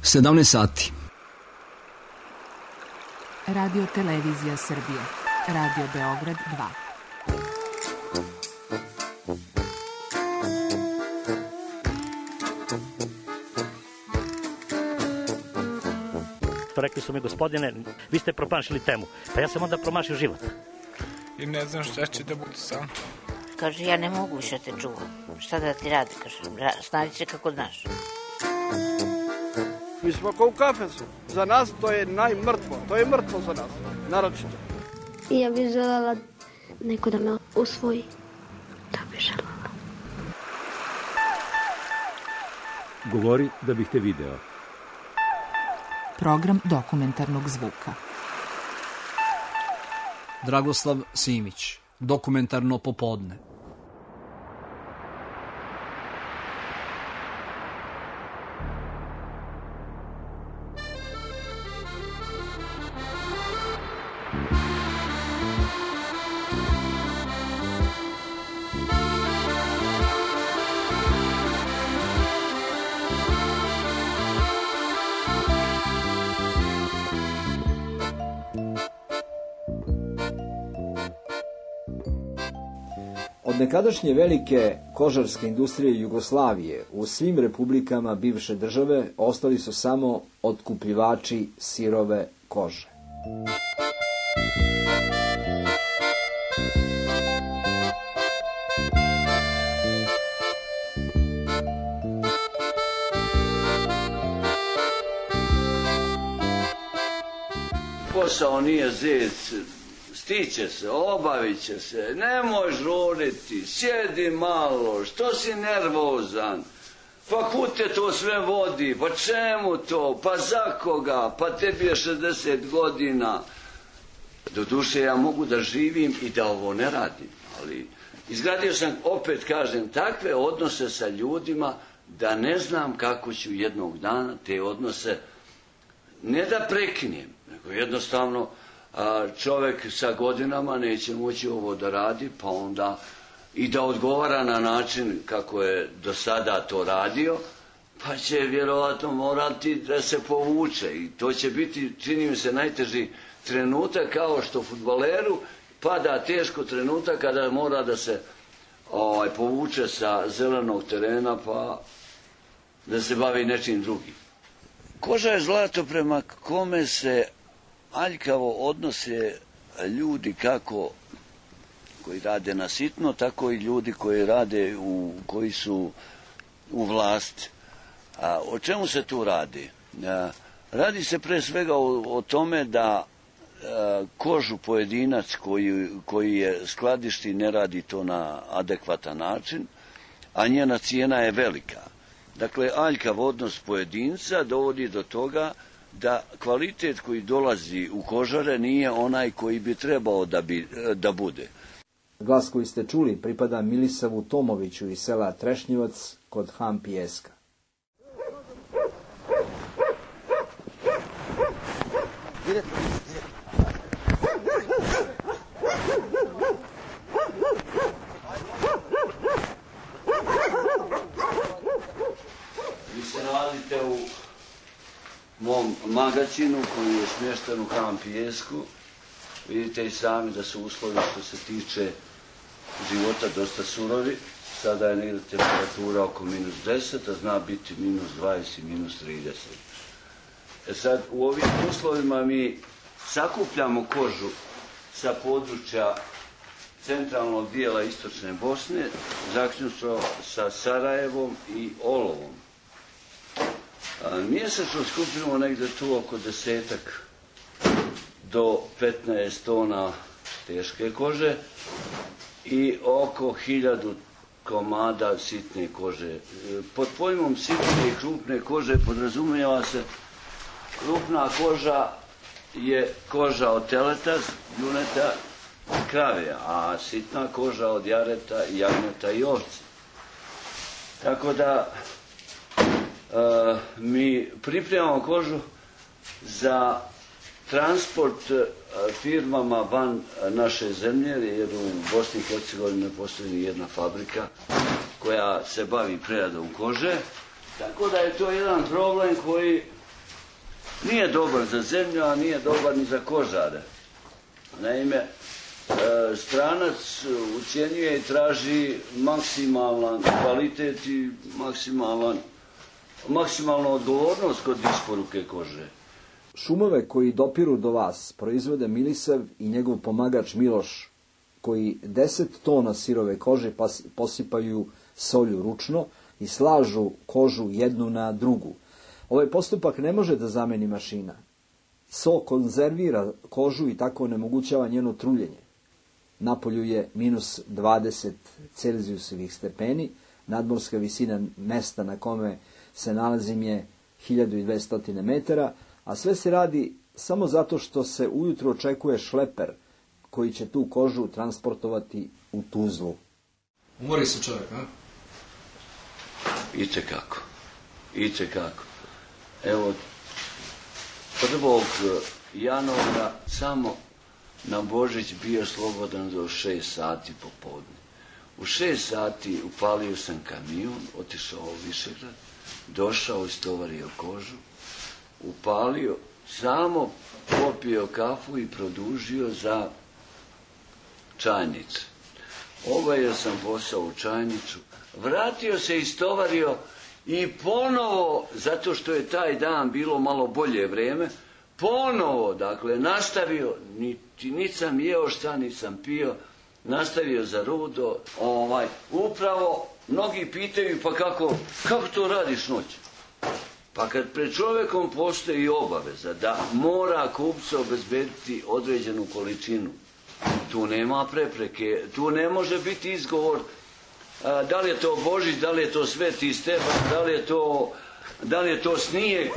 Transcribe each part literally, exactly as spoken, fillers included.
sedamnaest sati. Radio Televizija Srbije. Radio Beograd dva. Rekli su mi, gospodine, vi ste promašili temu. Pa ja sam onda promašio život. I ne znam šta će da bude sam. Kaže, ja ne mogu više te čuvam. Šta da ti radi, kaže, snađi se kako znaš. Mi smo kao u kafesu. Za nas to je najmrtvo. To je mrtvo za nas, naročito. I ja bih željela neko da me usvoji. Da bih željela. Govori da bih te video. Program dokumentarnog zvuka. Dragoslav Simić. Dokumentarno popodne. Od nekadašnje velike kožarske industrije Jugoslavije u svim republikama bivše države ostali su samo otkupljivači sirove kože. Posao nije zec. Stiće se, obavit će se, nemoj žuriti, sjedi malo, što si nervozan, pa kud te to sve vodi, pa čemu to, pa za koga, pa tebi je šezdeset godina. Doduše ja mogu da živim i da ovo ne radim, ali izgradio sam, opet kažem, takve odnose sa ljudima da ne znam kako ću jednog dana te odnose ne da prekinem, nego jednostavno a čovjek sa godinama neće moći ovo da radi, pa onda i da odgovara na način kako je do sada to radio, pa će vjerovatno morati da se povuče. I to će biti, čini mi se, najteži trenutak, kao što fudbaleru pada teško trenutak kada mora da se ovaj, povuče sa zelenog terena, pa da se bavi nečim drugim. Koža je zlato prema kome se aljkavo odnose ljudi kako koji rade na sitno, tako i ljudi koji rade u, koji su u vlasti. A o čemu se tu radi? A, radi se pre svega o, o tome da a, kožu pojedinac koji, koji je skladišti ne radi to na adekvatan način, a njena cijena je velika. Dakle, aljkav odnos pojedinca dovodi do toga da kvalitet koji dolazi u kožare nije onaj koji bi trebao da, bi, da bude. Glas koji ste čuli pripada Milisavu Tomoviću iz sela Trešnjevac kod Han Pijeska. Vi se nalazite u mom magacinu koji je smješten u Han Pijesku. Vidite i sami da su uslovi što se tiče života dosta surovi. Sada je negdje temperatura oko minus deset, a zna biti minus dvadeset i minus trideset. E sad, u ovim uslovima mi sakupljamo kožu sa područja centralnog dijela istočne Bosne, zaključno sa Sarajevom i Olovom. A mjesečno skupimo negdje tu oko desetak do petnaest tona teške kože i oko hiljadu komada sitne kože. Pod pojmom sitne i krupne kože podrazumijeva se krupna koža je koža od teleta, juneta, krave, a sitna koža od jareta, jagnjeta i ovce. Tako da Uh, mi pripremamo kožu za transport uh, firmama van naše zemlje, jer u Bosni i Hercegovini ne postoji jedna fabrika koja se bavi preradom kože. Tako da je to jedan problem koji nije dobar za zemlju, a nije dobar ni za kožare. Naime, e, stranac ucjenjuje i traži maksimalan kvalitet i maksimalan, maksimalnu odgovornost kod isporuke kože. Šumove koji dopiru do vas proizvode Milisav i njegov pomagač Miloš, koji deset tona sirove kože posipaju solju ručno i slažu kožu jednu na drugu. Ovaj postupak ne može da zameni mašina. So konzervira kožu i tako onemogućava njeno truljenje. Napolju je minus dvadeset celzijusovih stepeni, nadmorska visina mesta na kome se nalazim je hiljadu dvesta metara, a sve se radi samo zato što se ujutro očekuje šleper koji će tu kožu transportovati u Tuzlu. Umori se čovjek, a? Itekako, itekako. Evo, prvog januara samo na Božić bio slobodan do šest sati popodne. U šest sati upalio sam kamion, otišao u Višegrad, došao, istovario kožu, upalio, samo popio kafu i produžio za čajnicu. Obavio sam posao u čajnicu, vratio se, istovario i ponovo, zato što je taj dan bilo malo bolje vreme, ponovo, dakle, nastavio, niti nisam jeo šta, nisam pio, nastavio za rudo, ovaj, upravo, mnogi pitaju, pa kako, kako to radiš noć? Pa kad pred čovjekom postoji obaveza da mora kupcu obezbediti određenu količinu, tu nema prepreke, tu ne može biti izgovor a, da li je to Božić, da li je to Sveti Stefan, da li je to, da li je to snijeg.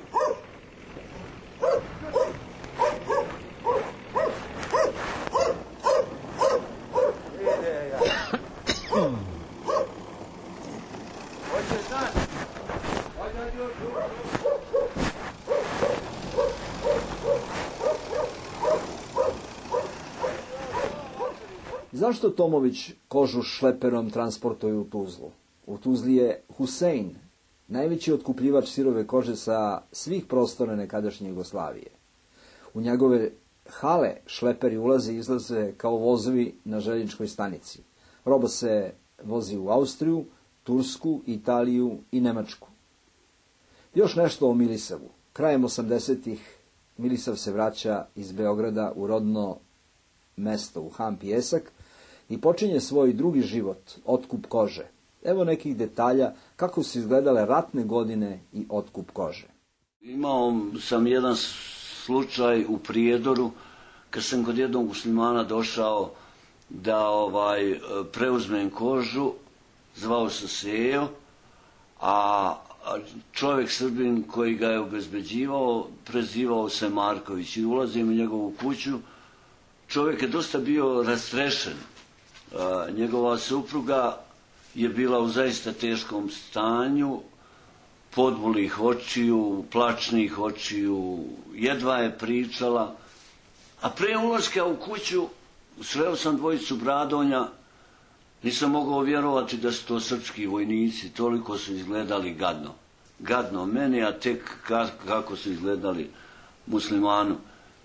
Zašto Tomović kožu šleperom transportuje u Tuzlu? U Tuzli je Husein, najveći otkupljivač sirove kože sa svih prostora nekadašnje Jugoslavije. U njegove hale šleperi ulaze i izlaze kao vozovi na željezničkoj stanici. Roba se vozi u Austriju, Tursku, Italiju i Nemačku. Još nešto o Milisavu. Krajem osamdesetih Milisav se vraća iz Beograda u rodno mesto u Han Pijesak i počinje svoj drugi život, otkup kože. Evo nekih detalja kako su izgledale ratne godine i otkup kože. Imao sam jedan slučaj u Prijedoru, kad sam kod jednog muslimana došao da ovaj preuzmem kožu, zvao se Sejo, a čovjek Srbin koji ga je obezbeđivao prezivao se Marković i ulazim u njegovu kuću. Čovjek je dosta bio rastrešen. Njegova supruga je bila u zaista teškom stanju, podbulih očiju, plačnih očiju, jedva je pričala. A pre ulaska u kuću sreo sam dvojicu Bradonja, nisam mogao vjerovati da su to srpski vojnici, toliko su izgledali gadno. Gadno meni, a tek kako su izgledali muslimanu.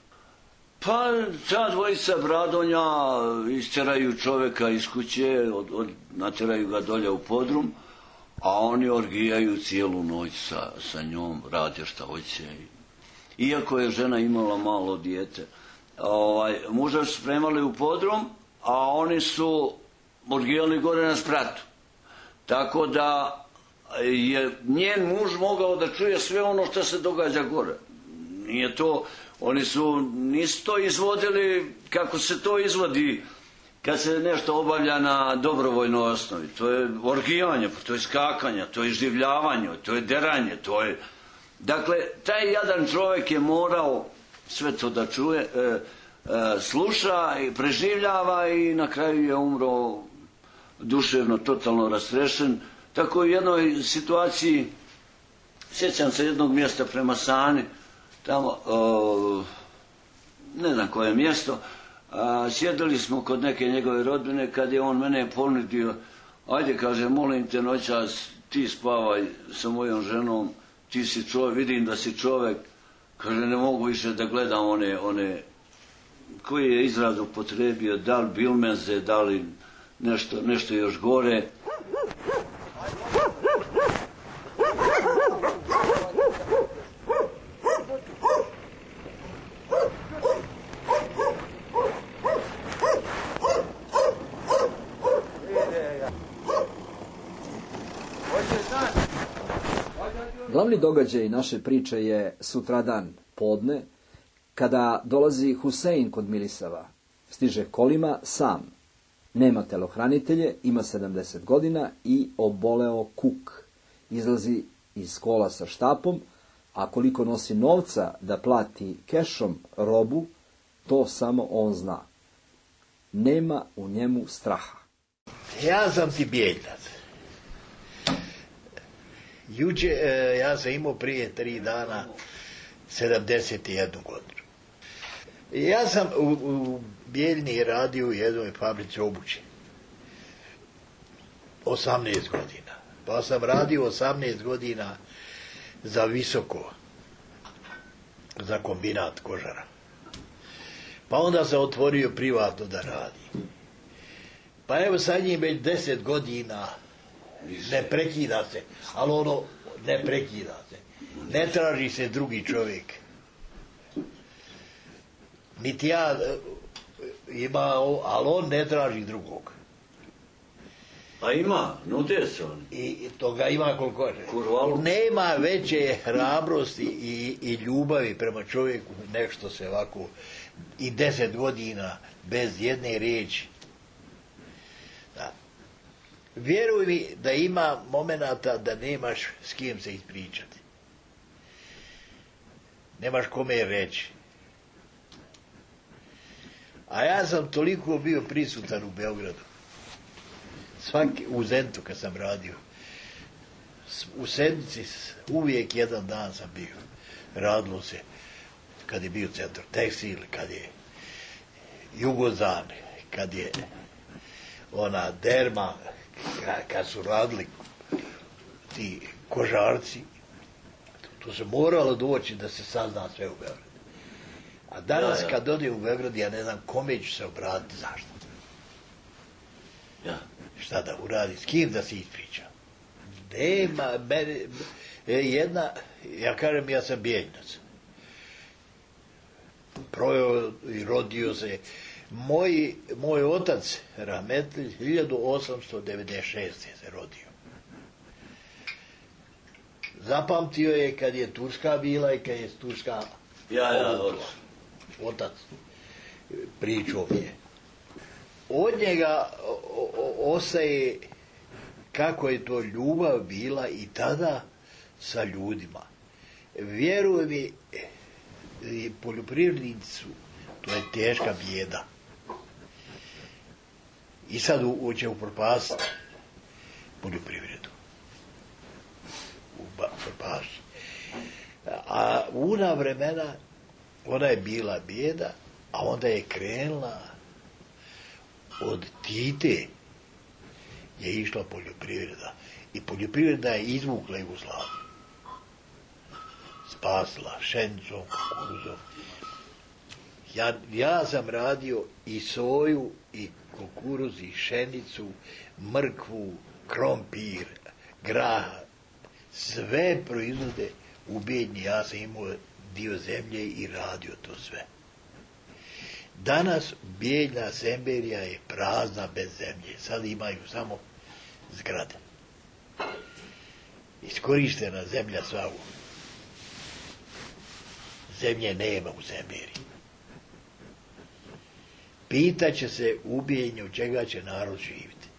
Pa ta dvojica Bradonja isteraju čovjeka iz kuće, od, od, nateraju ga dolje u podrum, a oni orgijaju cijelu noć sa, sa njom, rade šta hoće. Iako je žena imala malo dijete, ovaj, muža su spremali u podrum, a oni su orgijali gore na spratu. Tako da je njen muž mogao da čuje sve ono što se događa gore. Nije to... Oni su, nisu to izvodili kako se to izvodi kad se nešto obavlja na dobrovoljnoj osnovi. To je orgijanje, to je skakanje, to je življavanje, to je deranje, to je... Dakle, taj jadan čovjek je morao sve to da čuje, e, e, sluša i preživljava i na kraju je umro duševno, totalno rastrešen. Tako u jednoj situaciji, sjećam se jednog mjesta prema Sani, tamo, o, ne znam koje mjesto, a, sjedili smo kod neke njegove rodbine kad je on mene ponudio, ajde, kaže, molim te noćas, ti spavaj sa mojom ženom, ti si čovjek, vidim da si čovjek, Kaže, ne mogu više da gledam one, one koji je izraz upotrebio, da li bilmeze, da li nešto, nešto još gore. Glavni događaj naše priče je sutradan podne, kada dolazi Husein kod Milisava. Stiže kolima sam. Nema telohranitelje, ima sedamdeset godina i oboleo kuk. Izlazi iz kola sa štapom, a koliko nosi novca da plati kešom robu, to samo on zna. Nema u njemu straha. Ja sam ti bijeljac. Juče, e, ja sam imao prije tri dana sedamdeset jednu godinu. Ja sam u, u Bijeljni radio u jednoj fabrici obuće. osamnaest godina. Pa sam radio osamnaest godina za Visoko, za kombinat kožara. Pa onda sam otvorio privatno da radi. Pa evo sad njim već deset godina ne prekida se, ali ono ne prekida se. Ne traži se drugi čovjek. Niti ja ima, ali on ne traži drugog. A ima, nude se on. I toga ima koliko je. Kurvalu. Nema veće hrabrosti i, i ljubavi prema čovjeku, nešto se ovako i deset godina bez jedne riječi. Da. Vjeruj mi da ima momenata da nemaš s kim se ispričati. Nemaš kome reći. A ja sam toliko bio prisutan u Beogradu. Svaki, u Zentu kad sam radio. U sedmici uvijek jedan dan sam bio. Radilo se kad je bio Centar Tekstil, kad je Jugozan, kad je ona Derma, kad su radili ti kožarci. To se moralo doći da se sazna sve u Beogradu. A danas ja, ja. kad ode u Beograd, ja ne znam kome ću se obratiti, zašto. Ja. Šta da uradi, s kim da se ispriča. Nema, mene, jedna, ja kažem, ja sam bijeljnac. Projeo i rodio se. Moj, moj otac, rahmetlij, hiljadu osamsto devedeset šeste se rodio. Zapamtio je kad je Turska bila i kad je Turska ja, ja, obukla. Otac pričao mi je. Od njega ostaje kako je to ljubav bila i tada sa ljudima. Vjeruj mi, poljoprivrednici su, to je teška bijeda. I sad hoće upropasti poljoprivredu. Upropasti. A u ona vremena ona je bila bijeda, a onda je krenula od Tite je išla poljoprivreda. I poljoprivreda je izvukla Jugoslaviju. Spasila šencom, kukuruzom. Ja, ja sam radio i soju, i kukuruz, i šenicu, mrkvu, krompir, grah. Sve proizvode u Bijeljni. Ja sam imao dio zemlje i radio to sve. Danas Bijeljna Semberija je prazna bez zemlje. Sad imaju samo zgrade. Iskorištena zemlja sva u. Zemlje nema u Semberiji. Pitaće se u Bijeljni od čega će narod živjeti.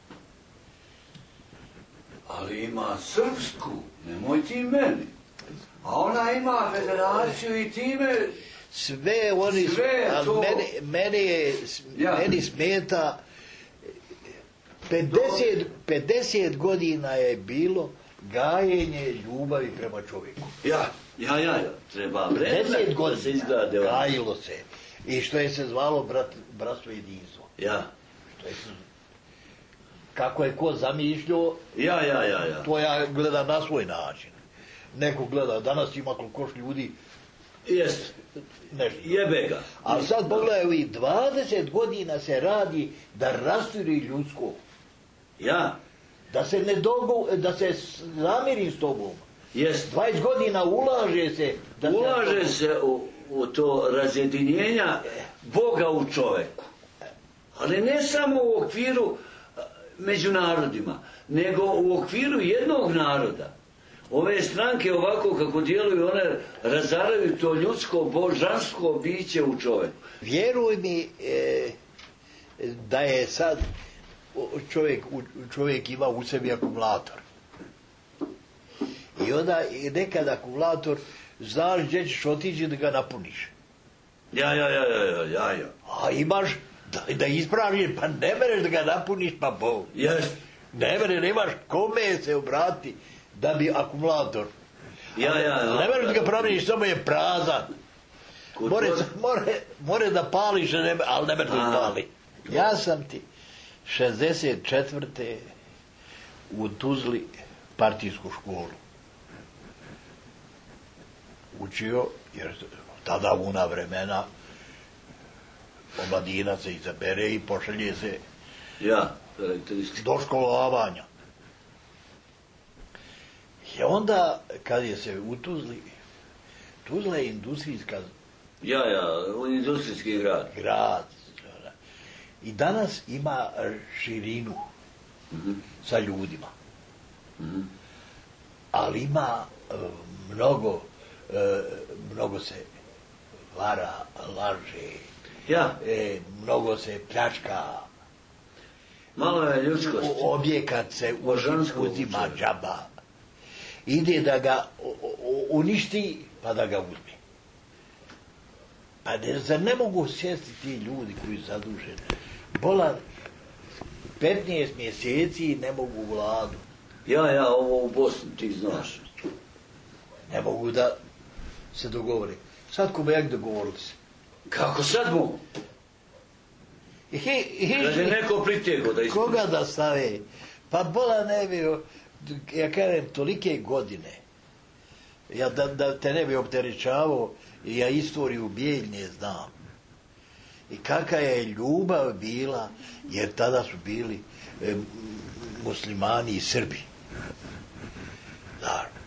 Ali ima srpsku, nemoj ti meni. A ona ima federaciju i time... Sve oni, sve ali to... meni, meni, je, ja. meni smeta pedeset, pedeset godina je bilo gajenje ljubavi prema čovjeku. Ja, ja, ja, ja. Treba vremena da se izgrade. Gajilo se. I što je se zvalo brat, bratstvo jedinstvo. Ja. Što je se, kako je ko zamišljao, ja, ja, ja, ja. To ja gledam na svoj način. Neko gleda, danas ima koliko ljudi Jest. Nešto. Jebe ga. A sad pogledaj, ovih dvadeset godina se radi da rasturi ljudsko. Ja? Da se ne dogo, da se zamiri s tobom. Jest. dvadeset godina ulaže se. Da Ulaže se, se u, u to razjedinjenja Boga u čoveku. Ali ne samo u okviru među narodima, nego u okviru jednog naroda. Ove stranke ovako kako djeluju, one razaraju to ljudsko, božansko biće u čovjeku. Vjeruj mi e, da je sad čovjek, čovjek ima u sebi akumulator. I onda nekad akumulator znaš gdje ćeš otići da ga napuniš. Ja, ja, ja, ja, ja, ja, ja. A imaš da, da ispraviš, pa ne mereš da ga napuniš, pa Bog. Jest. Ne mereš, nemaš kome se obrati da bi akumulator. Ja, ja, ja. Ne mereš da ga praviš, samo je prazan. More, more, more da pališ, ne, ali ne mereš da pali. Ja sam ti šezdeset četvrte u Tuzli partijsku školu učio, jer tada u ona vremena omladina se izabere i pošalje se ja, do školovanja. I onda, kad je se u Tuzli, Tuzla je industrijska... Ja, ja, industrijski grad. Grad. I danas ima širinu mm-hmm. sa ljudima. Mm-hmm. Ali ima uh, mnogo, uh, mnogo se vara, laže, ja. e, mnogo se pljačka. Malo je ljudskosti. Objekat se uzima džaba. Ide da ga uništi, pa da ga uzme. Pa ne, zar ne mogu sjesti ti ljudi koji su zaduženi? Bolan, petnaest mjeseci ne mogu vladu. Ja, ja, ovo u Bosni, ti znaš. Ne mogu da se dogovore. Sad ko bi jak dogovorili se? Kako sad mogu? Kad je neko pritjego da ispuni. Koga da stave? Pa Bolan ne bi, ja kažem, tolike godine. Ja da, da te ne bi opterećavao, ja istoriju Bijeljne znam. I kakva je ljubav bila, jer tada su bili e, muslimani i Srbi. Da.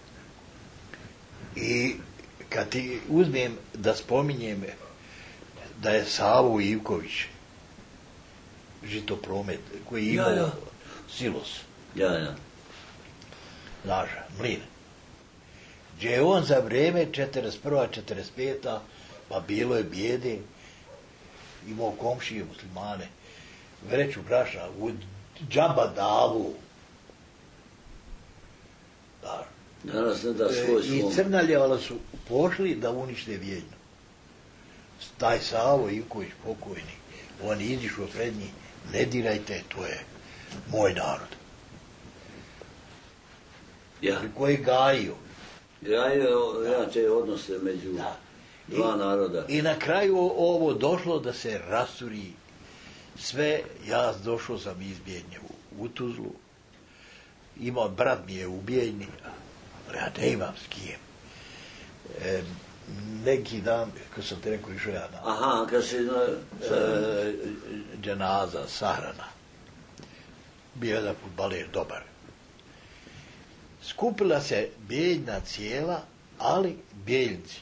I kad ti uzmem da spominjem da je Savo Ivković, Žitopromet, koji je imao ja, ja. silos. Ja, ja. Znaš, mlin. Gdje je on za vrijeme četrdeset prva četrdeset peta pa bilo je bijede, imao komšije muslimane, vreću brašna, u džaba davu. Da. Danas ne da svoj svom. I Crnaljevala su pošli da unište Vijeljnu. Taj Savo Ivković pokojni, on izišao pred njih, ne dirajte, to je moj narod. Ja. Koji gajio. Ja, ja te odnose među da. dva I, naroda. I na kraju ovo došlo da se rasturi sve. Ja došao sam iz Bijeljne u, u Tuzlu. Imao, brat mi je u Bijeljni, ali ja ne imam s kim. E, neki dan, kad sam te rekao, išao ja na... Aha, kad si na... E, dženaza, sahrana. Bio jedan fudbaler dobar. Skupila se Bijeljna cijela, ali Bijeljnici.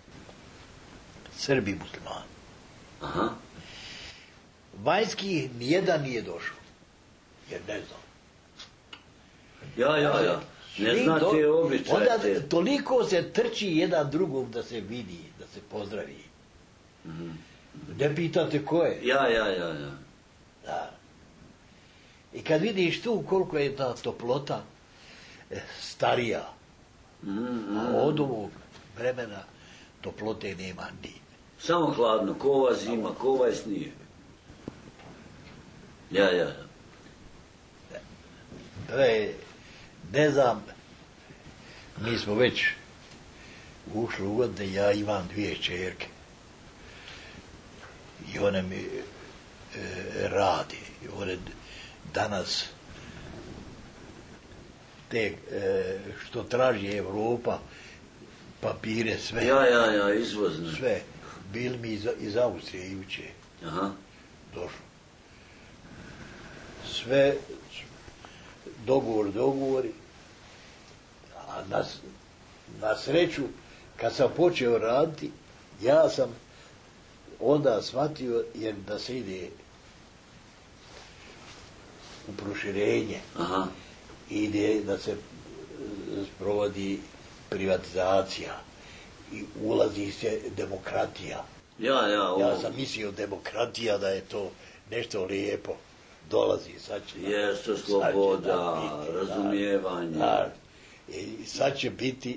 Srbi muslimani. Aha. Vanjski nijedan nije došao. Jer ne znam. Ja, ja, ja. Ne zna te običaje. Onda te... toliko se trči jedan drugom da se vidi, da se pozdravi. Mm-hmm. Ne pitate ko je. Ja, ja, ja, ja. Da. I kad vidiš tu koliko je ta toplota starija, mm-hmm. a od ovog vremena toplote nema ni. Samo hladno, ko ova zima, ko ovaj snije. Ja, ja. To je, ne znam, mi smo već ušli u godine, ja imam dvije čerke. I one mi e, radi. I one danas te e, što traži Evropa, papire, sve. Ja, ja, ja, izvozne. Sve. Bili mi iz, iz Austrije juče. Aha. Došlo. Sve, dogovor, dogovori. A na, na sreću, kad sam počeo raditi, ja sam onda shvatio, jer da se ide u proširenje, aha, ide da se sprovodi privatizacija i ulazi se demokratija. Ja, ja, ovo. Ja sam mislio demokratija da je to nešto lijepo. Dolazi, sad će... Jeste, sloboda, razumijevanje. Da, da. I sad će biti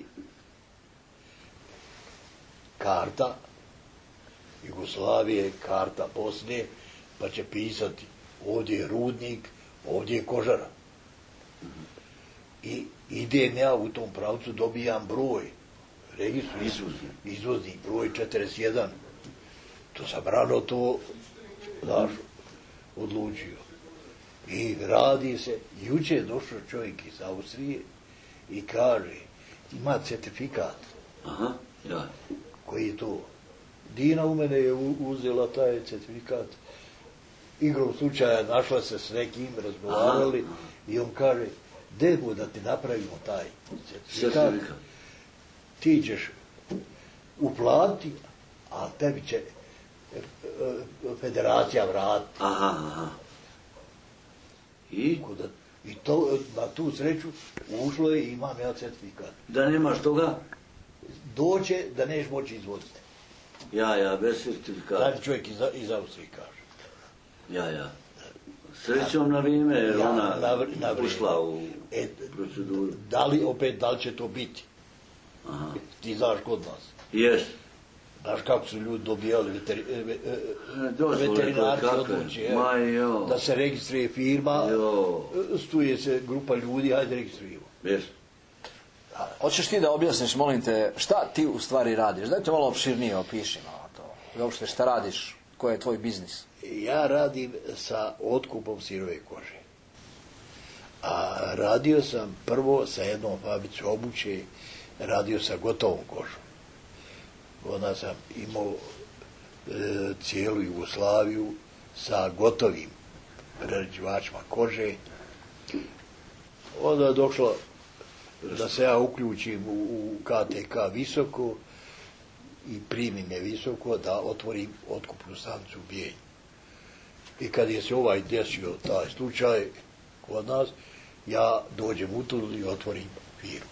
karta Jugoslavije, karta Bosne, pa će pisati ovdje je rudnik, ovdje je kožara. I idem ja u tom pravcu, dobijam broj, registru, izvozni, izvozni broj četrdeset jedan. To sam rano to, znaš, odlučio. I radi se, juče je došao čovjek iz Austrije i kaže, ima certifikat. Aha, ja. Koji je to? Dina u mene je uzela taj certifikat. Igrom slučaja našla se s nekim, razgovarali, aha, i on kaže, debo da ti napravimo taj certifikat. certifikat. Ti ćeš uplatiti, a tebi će federacija vratiti. Aha, aha. I? I to, na tu sreću ušlo je i imam ja certifikat. Da nemaš toga? Doće da neš moći izvoziti. Ja, ja, bez certifikata. Taj čovjek iz, iz Austrije kaže. Ja, ja. Srećom na vrijeme, jer ja, ona na, na ušla u e, proceduru. Da li, opet, da li će to biti? Aha. Ti znaš kod nas. Jes. Znaš kako su ljudi dobijali veteri, ve, e, veterinarci odluči, da se registruje firma, jo, stuje se grupa ljudi, hajde registrujemo. Jes. Hoćeš ti da objasniš, molim te, šta ti u stvari radiš? Daj te malo opširnije opiši malo to. I uopšte šta radiš, koji je tvoj biznis? Ja radim sa otkupom sirove kože. A radio sam prvo sa jednom fabricom obuće, radio sa gotovom kožom. Onda sam imao e, cijelu Jugoslaviju sa gotovim prerađivačima kože. Onda je došlo da se ja uključim u, u K T K Visoko i primim je Visoko da otvorim otkupnu stanicu u Bijenju. I kad je se ovaj desio taj slučaj kod nas, ja dođem u Tuzlu i otvorim firmu.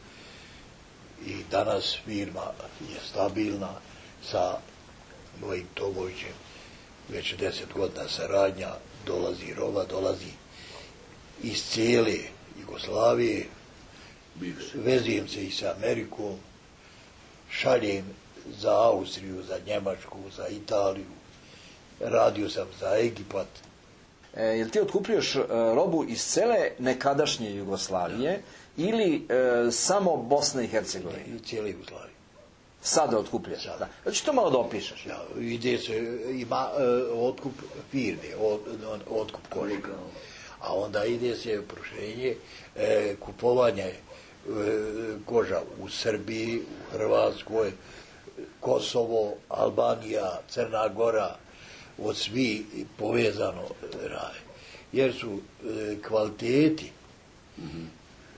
I danas firma je stabilna sa mojim Tomovićem, već deset godina saradnja, dolazi roba, dolazi iz cijele Jugoslavije, vezujem se i sa Amerikom, šaljem za Austriju, za Njemačku, za Italiju, radio sam za Egipat. E, jel ti otkupljuješ e, robu iz cele nekadašnje Jugoslavije ili e, samo Bosne i Hercegovine? Ne, cijele Jugoslavije. Sada otkupljaš? Da. Znači to malo da opišeš. Ja, ide se, ima e, otkup firme, od, otkup kože. A onda ide se proširenje, e, kupovanje e, koža u Srbiji, u Hrvatskoj, Kosovo, Albanija, Crna Gora, od svi povezano rade. Jer su e, kvaliteti mm-hmm.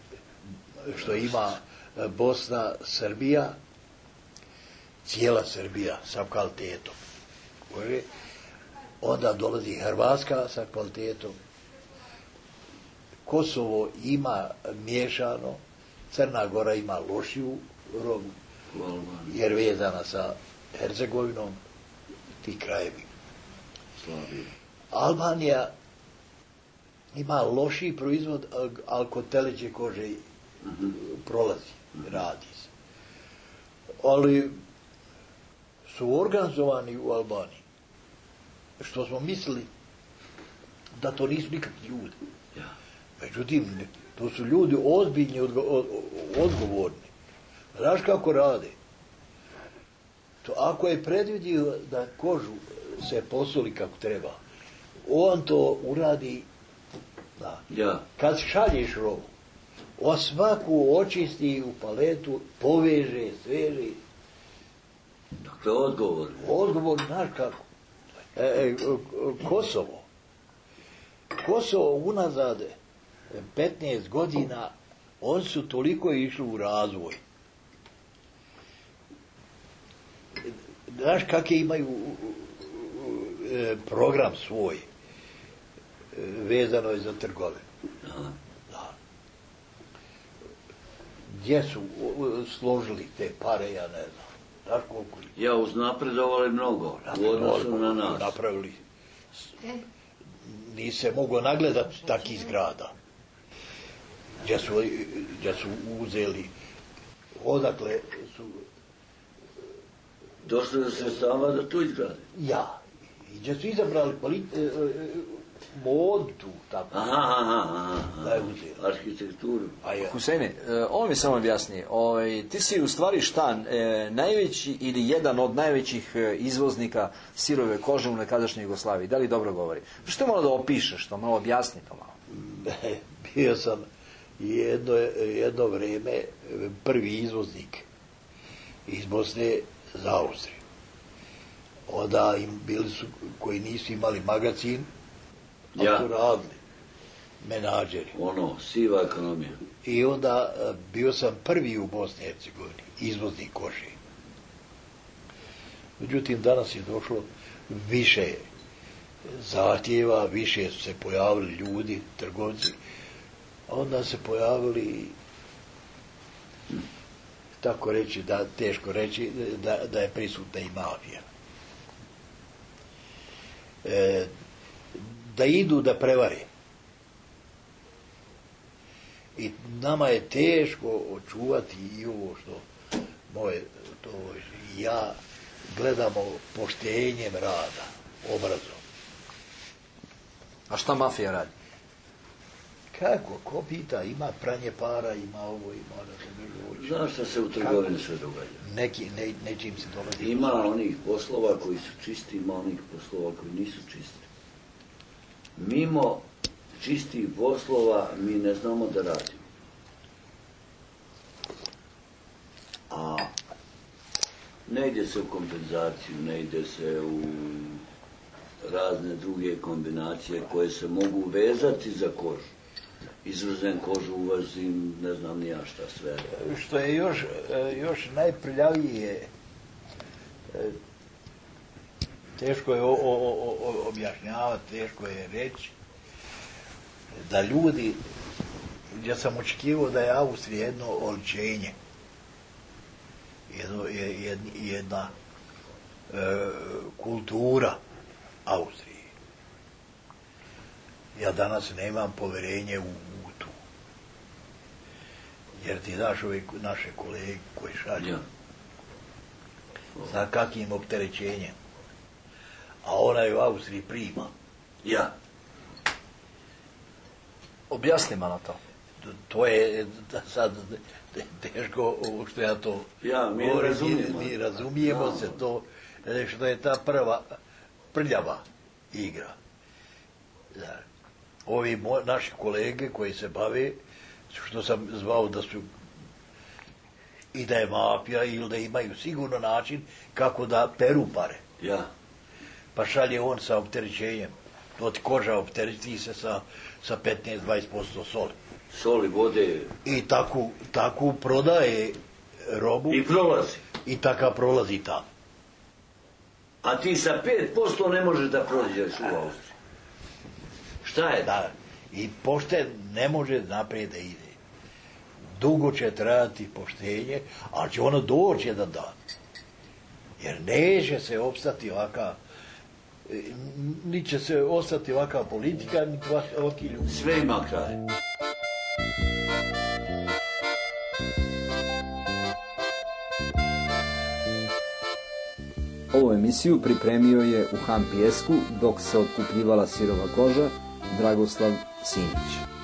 što ima Bosna, Srbija, cijela Srbija sa kvalitetom. Onda dolazi Hrvatska sa kvalitetom. Kosovo ima miješano, Crna Gora ima lošiju robu, jer vezana sa Hercegovinom, ti krajevi. Albanija ima lošiji proizvod, ali kod teleće kože mm-hmm. prolazi, radi se. Ali su organizovani u Albaniji. Što smo mislili da to nisu nikakvi ljudi. Ja. Međutim, to su ljudi ozbiljni, odgo- odgovorni. Znaš kako rade? To ako je predvidio da kožu se posoli kako treba, on to uradi, da. Ja. Kad šalješ robu, O svaku očisti u paletu, poveže, sveže. Dakle, odgovor. Odgovor, znaš kako? E, e, Kosovo. Kosovo unazad petnaest godina, oni su toliko išli u razvoj. Znaš kak je imaju e, program svoj, e, vezano je za trgovinu. Da. Gdje su o, složili te pare, ja ne znam. Znaš koliko ih? Ja, uznapredovali mnogo u odnosu na nas. Napravili. Nije se moglo nagledati takih zgrada. Gdje su, gdje su uzeli, odakle su... Došli do sredstava da tu izgrade? Ja. I gdje su izabrali polit, e, e, modu tu, tako. Aha, aha, aha. Da je uzeli. Arhitekturu. A ja. Huseine, ovo mi samo objasni. Ovaj, ti si u stvari šta, e, najveći ili jedan od najvećih izvoznika sirove kože u nekadašnjoj Jugoslaviji. Da li dobro govori? Što malo da opišeš to, malo objasni to malo. Bio sam jedno, jedno vrijeme prvi izvoznik iz Bosne za Austriju. Onda im bili su, koji nisu imali magazin, a ja. su radili menadžeri. Ono, siva ekonomija. I onda bio sam prvi u Bosni i Hercegovini, izvoznik kože. Međutim, danas je došlo više zahtjeva, više su se pojavili ljudi, trgovci, a onda se pojavili, tako reći, da teško reći, da, da je prisutna i mafija. E, da idu da prevari. I nama je teško očuvati i ovo što moje, to ja gledamo poštenjem rada, obrazom. A šta mafija radi? Kako? Ko pita? Ima pranje para, ima ovo, ima da se ne Znaš šta se u trgovini sve događa? Neki, ne, nečim se dolazi. Ima onih poslova koji su čisti, ima onih poslova koji nisu čisti. Mimo čistih poslova mi ne znamo da radimo. A ne ide se u kompenzaciju, ne ide se u razne druge kombinacije koje se mogu vezati za kožu. Izvozem kožu, uvozim, ne znam ni ja šta sve. Što je još, još najprljavije, teško je o, o, o, objašnjavati, teško je reći, da ljudi, gdje sam očekivao da je Austrija jedno oličenje, jedno, jedna, jedna e, kultura Austrije. Ja danas nemam poverenje u, u tu. Jer ti daš ove naše kolege koji šalju. Ja. Sa kakvim opterećenjem. A ona je u Austriji prima. Ja. Objasni malo to. To je sad teško što ja to ja, mi govorim, razumijemo. Mi razumijemo ja. se to, što je ta prva prljava igra. Da. Ovi mo, naši kolege koji se bave, što sam zvao da su i da je mafija ili da imaju sigurno način kako da peru pare. Ja. Pa šalje on sa opterećenjem. To ti koža optereti se sa, sa petnaest do dvadeset posto soli. Soli, vode. I taku, taku prodaje robu. I prolazi. I taka prolazi tamo. A ti sa pet posto ne možeš da prođeš u Austriju. Šta je? Da. I pošten ne može naprijed da ide. Dugo će trajati poštenje, ali će ono doći jedan dan. Jer neće se opstati ovaka, ni će se ostati ovaka politika, ni ovaki ljudi. Sve ima kraj. Ovu emisiju pripremio je u Han Pijesku dok se otkupljivala sirova koža Dragoslav Simić.